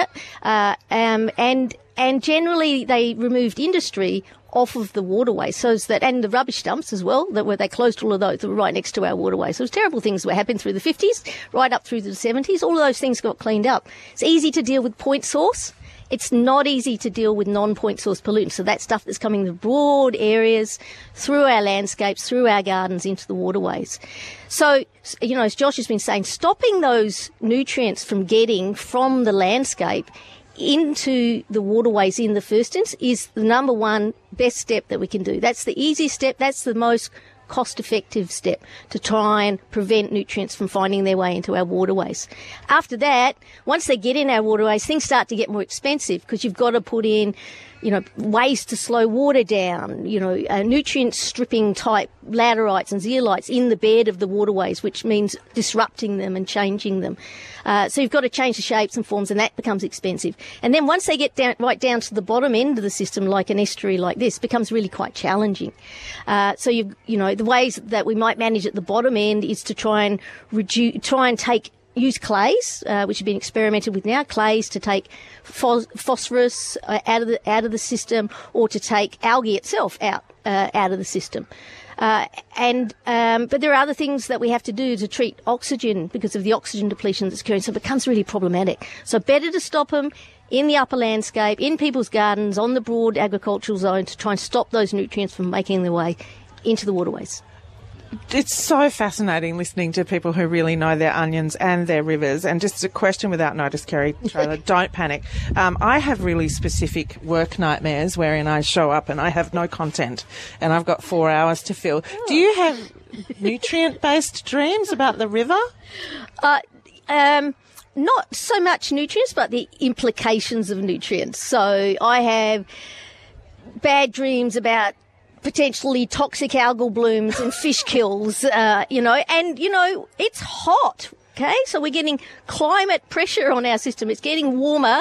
P: And generally they removed industry off of the waterways, and the rubbish dumps as well, they closed all of those that were right next to our waterways. So terrible things were happening through the 50s, right up through the 70s. All of those things got cleaned up. It's easy to deal with point source. It's not easy to deal with non-point source pollutants. So that stuff that's coming to broad areas, through our landscapes, through our gardens, into the waterways. So, as Josh has been saying, stopping those nutrients from getting from the landscape into the waterways in the first instance is the number one best step that we can do. That's the easiest step. That's the most cost-effective step to try and prevent nutrients from finding their way into our waterways. After that, once they get in our waterways, things start to get more expensive because you've got to put in, ways to slow water down, nutrient stripping type laterites and zeolites in the bed of the waterways, which means disrupting them and changing them. So you've got to change the shapes and forms, and that becomes expensive. And then once they get right down to the bottom end of the system, like an estuary like this, becomes really quite challenging. So the ways that we might manage at the bottom end is to try and use clays, which have been experimented with now, clays to take phosphorus out of the system, or to take algae itself out of the system. But there are other things that we have to do to treat oxygen because of the oxygen depletion that's occurring, so it becomes really problematic. So better to stop them in the upper landscape, in people's gardens, on the broad agricultural zone, to try and stop those nutrients from making their way into the waterways.
C: It's so fascinating listening to people who really know their onions and their rivers. And just a question without notice, Kerry Traylor, don't panic. I have really specific work nightmares wherein I show up and I have no content and I've got 4 hours to fill. Oh. Do you have nutrient-based dreams about the river?
P: Not so much nutrients, but the implications of nutrients. So I have bad dreams about potentially toxic algal blooms and fish kills, it's hot, okay? So we're getting climate pressure on our system. It's getting warmer.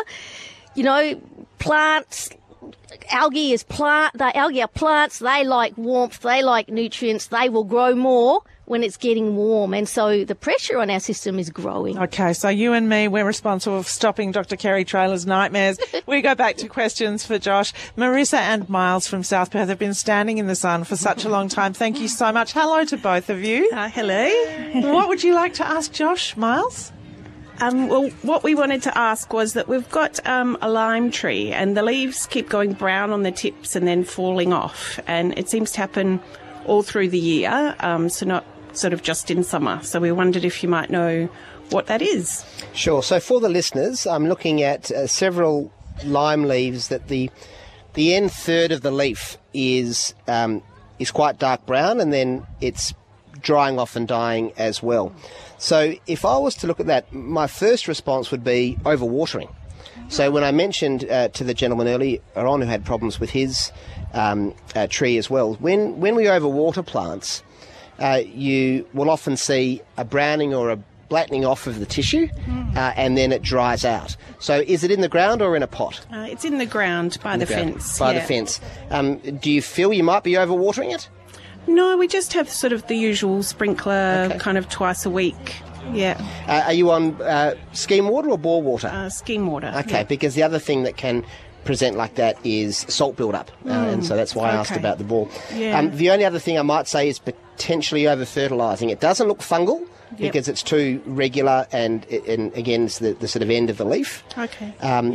P: Plants, algae are plants. They like warmth. They like nutrients. They will grow more when it's getting warm, and so the pressure on our system is growing.
C: Okay, so you and me, we're responsible for stopping Dr. Kerry Traylor's nightmares. We go back to questions for Josh. Marissa and Miles from South Perth have been standing in the sun for such a long time. Thank you so much. Hello to both of you.
Q: Hello.
C: What would you like to ask Josh, Miles?
Q: Well, what we wanted to ask was that we've got a lime tree and the leaves keep going brown on the tips and then falling off, and it seems to happen all through the year, so not sort of just in summer. So we wondered if you might know what that is.
D: Sure. So for the listeners, I'm looking at several lime leaves that the end third of the leaf is quite dark brown, and then it's drying off and dying as well. So if I was to look at that, my first response would be overwatering. So when I mentioned to the gentleman earlier on who had problems with his tree as well, when we overwater plants, you will often see a browning or a blackening off of the tissue, and then it dries out. So is it in the ground or in a pot?
Q: It's in the ground by the fence.
D: By the fence. Do you feel you might be overwatering it?
Q: No, we just have sort of the usual sprinkler kind of twice a week. Yeah.
D: Are you on scheme water or bore water?
Q: Scheme water.
D: Okay, because the other thing that can present like that is salt build-up, and so that's why I asked about the bore.
Q: Yeah.
D: The only other thing I might say is potentially over-fertilising. It doesn't look fungal because it's too regular, and again, it's the sort of end of the leaf.
Q: Okay.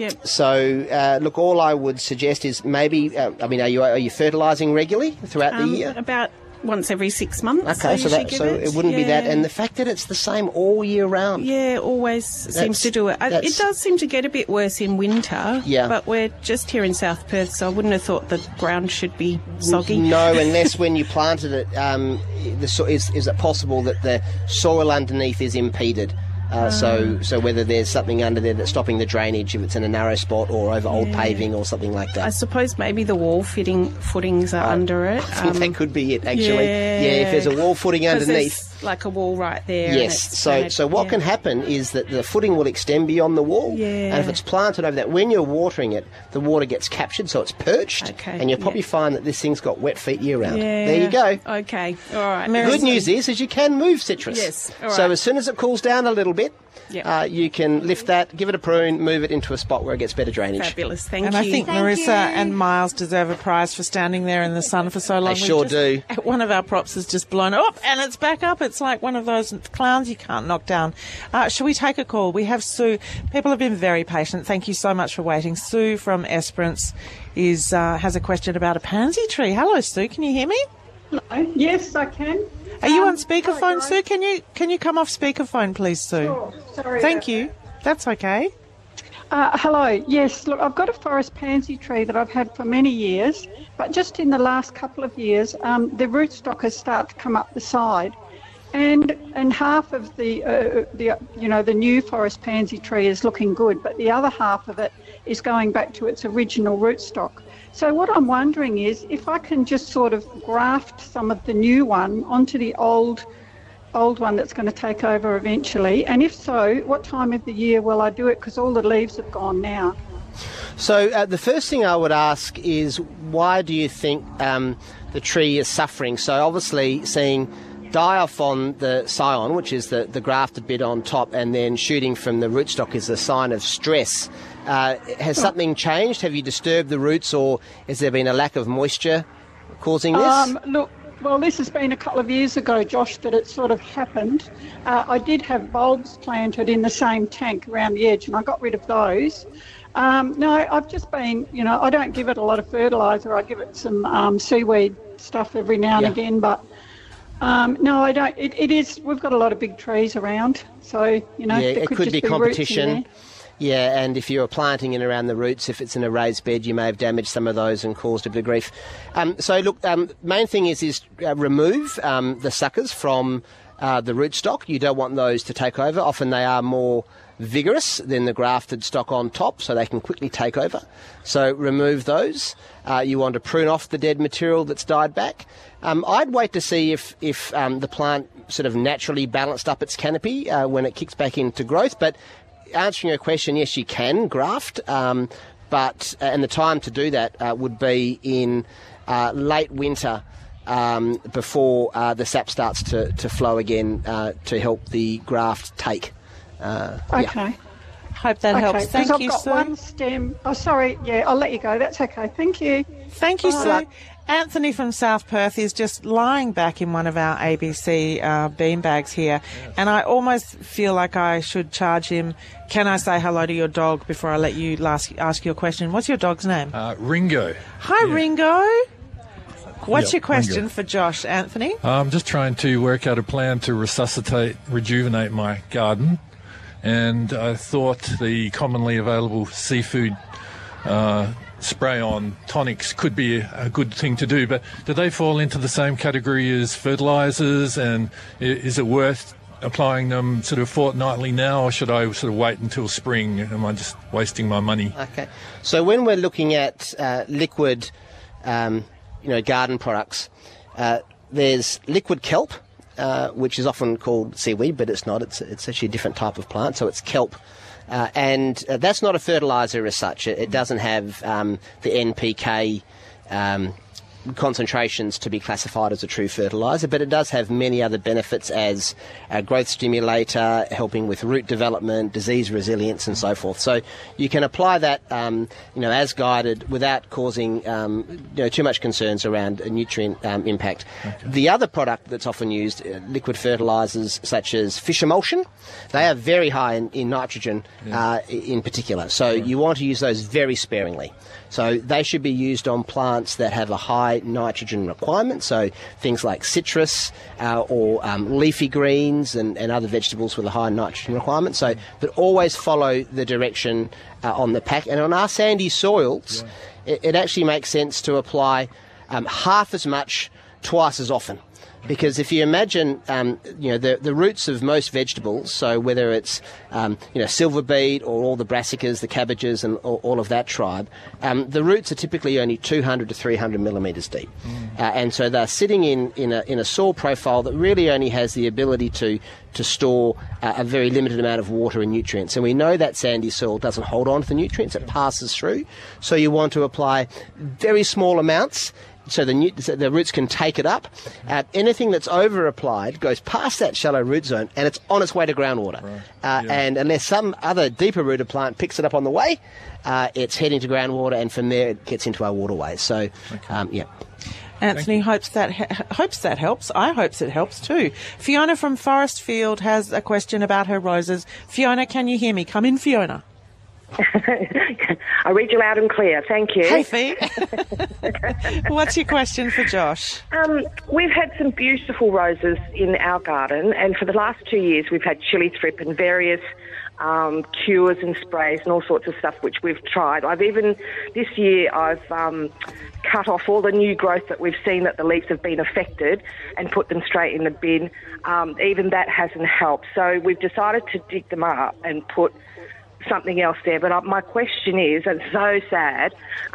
D: So, look, all I would suggest is maybe, are you fertilising regularly throughout the year?
Q: About once every 6 months.
D: Okay, so it wouldn't be that. And the fact that it's the same all year round.
Q: Yeah, always seems to do it. It does seem to get a bit worse in winter, but we're just here in South Perth, so I wouldn't have thought the ground should be soggy.
D: No, unless when you planted it, is it possible that the soil underneath is impeded? So whether there's something under there that's stopping the drainage, if it's in a narrow spot or over old paving or something like that.
Q: I suppose maybe the wall footings are under it.
D: I think that could be it, actually. Yeah, if there's a wall footing underneath.
Q: There's like a wall right there.
D: Yes, so what can happen is that the footing will extend beyond the wall, and if it's planted over that, when you're watering it, the water gets captured, so it's perched, and you'll probably find that this thing's got wet feet year-round.
Q: Yeah.
D: There you go.
Q: Okay, all right.
D: The good news is you can move citrus.
Q: Yes, all right.
D: So as soon as it cools down a little bit, you can lift that, give it a prune, move it into a spot where it gets better drainage.
Q: Fabulous, thank you.
C: And I think Marissa and Miles deserve a prize for standing there in the sun for so long.
D: They sure do.
C: One of our props has just blown up and it's back up. It's like one of those clowns you can't knock down. Shall we take a call? We have Sue. People have been very patient. Thank you so much for waiting. Sue from Esperance has a question about a pansy tree. Hello, Sue. Can you hear me?
R: Hello. Yes, I can.
C: Are you on speakerphone, Sue? Can you come off speakerphone, please, Sue?
R: Sure. Sorry.
C: Thank you. That's okay.
R: Hello. Yes, look, I've got a forest pansy tree that I've had for many years, but just in the last couple of years, the rootstock has started to come up the side, and half of the new forest pansy tree is looking good, but the other half of it is going back to its original rootstock. So what I'm wondering is if I can just sort of graft some of the new one onto the old one that's going to take over eventually, and if so, what time of the year will I do it, because all the leaves have gone now.
D: So the first thing I would ask is, why do you think the tree is suffering? So obviously seeing die-off on the scion, which is the grafted bit on top, and then shooting from the rootstock is a sign of stress. Has something changed? Have you disturbed the roots, or has there been a lack of moisture causing this?
R: Look, well, this has been a couple of years ago, Josh, that it sort of happened. I did have bulbs planted in the same tank around the edge, and I got rid of those. No, I've just been, I don't give it a lot of fertiliser. I give it some seaweed stuff every now and again, but no, I don't. We've got a lot of big trees around, so, there could be
D: competition. Yeah, and if you're planting in around the roots, if it's in a raised bed, you may have damaged some of those and caused a bit of grief. So look, main thing is remove the suckers from the rootstock. You don't want those to take over. Often they are more vigorous than the grafted stock on top, so they can quickly take over. So remove those. You want to prune off the dead material that's died back. I'd wait to see if the plant sort of naturally balanced up its canopy when it kicks back into growth. But answering your question, yes, you can graft, but and the time to do that would be in late winter, before the sap starts to flow again, to help the graft take.
R: Okay.
C: Yeah. Hope that helps. Thank you, Sue.
R: I've got one stem. Oh, sorry. Yeah, I'll let you go. That's okay. Thank you.
C: Thank you, Sue. Anthony from South Perth is just lying back in one of our ABC beanbags here, and I almost feel like I should charge him. Can I say hello to your dog before I let you ask your question? What's your dog's name?
S: Ringo.
C: Hi, Ringo. What's your question
S: Ringo.
C: for Josh, Anthony?
S: I'm just trying to work out a plan to rejuvenate my garden, and I thought the commonly available seafood spray-on tonics could be a good thing to do, but do they fall into the same category as fertilisers, and is it worth applying them sort of fortnightly now, or should I sort of wait until spring? Am I just wasting my money?
D: Okay. So when we're looking at liquid garden products, there's liquid kelp, which is often called seaweed, but it's not. It's actually a different type of plant, so it's kelp. And that's not a fertiliser as such. It doesn't have the NPK concentrations to be classified as a true fertiliser, but it does have many other benefits as a growth stimulator, helping with root development, disease resilience, and so forth. So you can apply that, as guided, without causing too much concerns around a nutrient impact. Okay. The other product that's often used, liquid fertilisers such as fish emulsion, they are very high in nitrogen, in particular. So you want to use those very sparingly. So they should be used on plants that have a high nitrogen requirement, so things like citrus or leafy greens and other vegetables with a high nitrogen requirement. So, but always follow the direction on the pack. And on our sandy soils, it actually makes sense to apply half as much twice as often. Because if you imagine, the roots of most vegetables, so whether it's, silver beet or all the brassicas, the cabbages and all of that tribe, the roots are typically only 200 to 300 millimetres deep. And so they're sitting in a soil profile that really only has the ability to store a very limited amount of water and nutrients. And we know that sandy soil doesn't hold on to the nutrients, it passes through. So you want to apply very small amounts so the roots can take it up. Anything that's over-applied goes past that shallow root zone and it's on its way to groundwater. Right. And unless some other deeper-rooted plant picks it up on the way, it's heading to groundwater, and from there it gets into our waterways. So,
C: Anthony hopes that helps. I hope it helps too. Fiona from Forest Field has a question about her roses. Fiona, can you hear me? Come in, Fiona.
T: I read you loud and clear. Thank you.
C: Hey, Fee. What's your question for Josh?
T: We've had some beautiful roses in our garden, and for the last 2 years we've had chili thrip and various cures and sprays and all sorts of stuff which we've tried. This year I've cut off all the new growth that we've seen that the leaves have been affected and put them straight in the bin. Even that hasn't helped. So we've decided to dig them up and put something else there. But my question is, and it's so sad,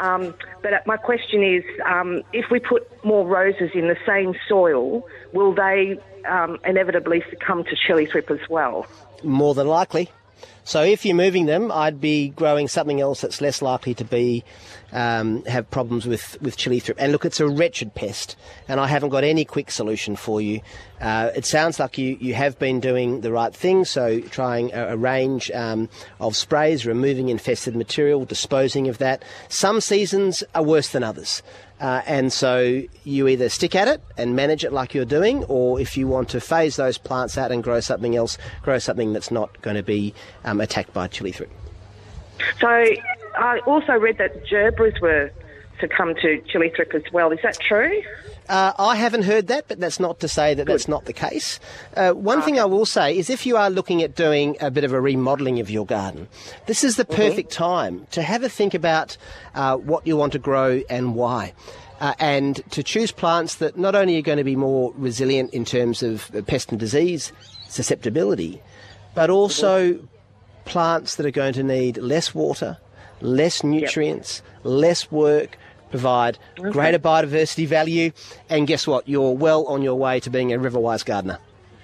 T: but my question is, if we put more roses in the same soil, will they inevitably succumb to chili thrip as well?
D: More than likely. So if you're moving them, I'd be growing something else that's less likely to be have problems with chili thrip. And look, it's a wretched pest, and I haven't got any quick solution for you. It sounds like you have been doing the right thing, so trying a range of sprays, removing infested material, disposing of that. Some seasons are worse than others. And so you either stick at it and manage it like you're doing, or if you want to phase those plants out and grow something else, grow something that's not going to be attacked by chili thrip.
T: So I also read that gerbils were succumb to chili thrip as well. Is that true?
D: I haven't heard that, but that's not to say that that's not the case. One thing I will say is if you are looking at doing a bit of a remodelling of your garden, this is the perfect time to have a think about what you want to grow and why. And to choose plants that not only are going to be more resilient in terms of pest and disease susceptibility, but also plants that are going to need less water, less nutrients, less work, provide greater biodiversity value, and guess what? You're well on your way to being a Riverwise gardener.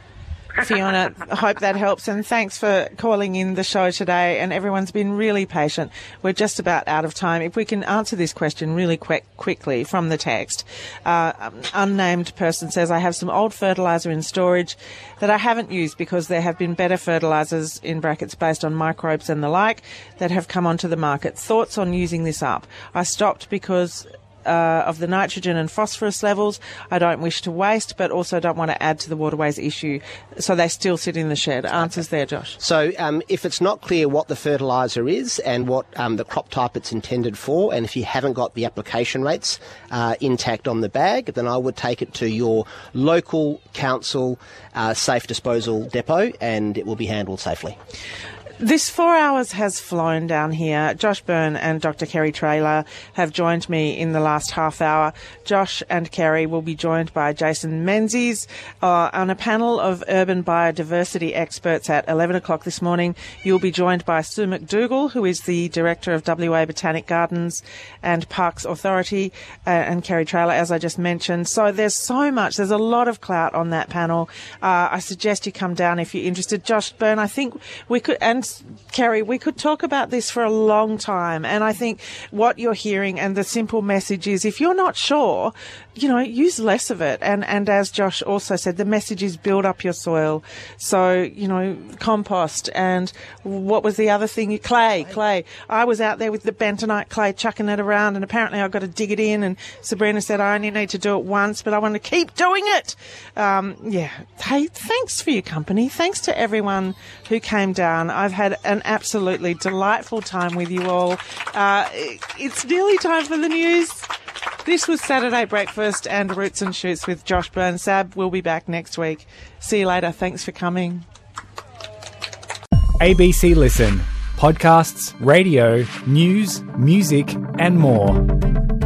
C: Fiona, I hope that helps, and thanks for calling in the show today, and everyone's been really patient. We're just about out of time. If we can answer this question really quickly from the text. Unnamed person says, I have some old fertiliser in storage that I haven't used because there have been better fertilisers, in brackets, based on microbes and the like, that have come onto the market. Thoughts on using this up? I stopped because of the nitrogen and phosphorus levels. I don't wish to waste, but also don't want to add to the waterways issue. So they still sit in the shed. Answers there, Josh.
D: So if it's not clear what the fertiliser is and what the crop type it's intended for, and if you haven't got the application rates intact on the bag, then I would take it to your local council safe disposal depot, and it will be handled safely.
C: This 4 hours has flown down here. Josh Byrne and Dr. Kerry Traylor have joined me in the last half hour. Josh and Kerry will be joined by Jason Menzies on a panel of urban biodiversity experts at 11 o'clock this morning. You'll be joined by Sue McDougall, who is the Director of WA Botanic Gardens and Parks Authority, and Kerry Traylor, as I just mentioned. So there's so much. There's a lot of clout on that panel. I suggest you come down if you're interested. Josh Byrne, I think we could... and Kerry, we could talk about this for a long time, and I think what you're hearing and the simple message is if you're not sure, use less of it. And as Josh also said, the message is build up your soil. So, compost, and what was the other thing? Clay. I was out there with the bentonite clay chucking it around, and apparently I've got to dig it in, and Sabrina said I only need to do it once, but I want to keep doing it. Hey, thanks for your company. Thanks to everyone who came down. I've had an absolutely delightful time with you all. It's nearly time for the news. This was Saturday Breakfast and Roots and Shoots with Josh Byrne. Sab will be back next week. See you later. Thanks for coming.
A: ABC Listen. Podcasts, radio, news, music and more.